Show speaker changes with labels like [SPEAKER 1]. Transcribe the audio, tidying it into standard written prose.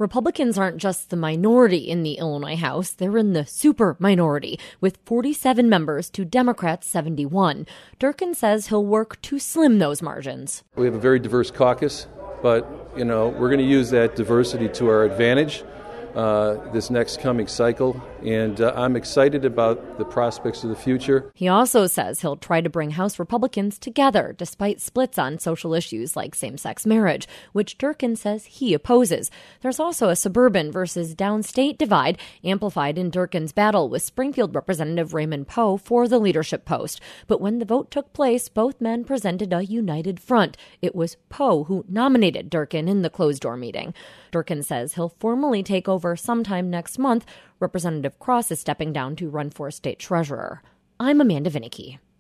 [SPEAKER 1] Republicans aren't just the minority in the Illinois House, they're in the super minority, with 47 members to Democrats' 71. Durkin says he'll work to slim those margins.
[SPEAKER 2] We have a very diverse caucus, but, we're going to use that diversity to our advantage this next coming cycle, and I'm excited about the prospects of the future.
[SPEAKER 1] He also says he'll try to bring House Republicans together despite splits on social issues like same-sex marriage, which Durkin says he opposes. There's also a suburban versus downstate divide amplified in Durkin's battle with Springfield Representative Raymond Poe for the leadership post. But when the vote took place, both men presented a united front. It was Poe who nominated Durkin in the closed-door meeting. Durkin says he'll formally take over sometime next month. Representative Cross is stepping down to run for state treasurer. I'm Amanda Vinicky.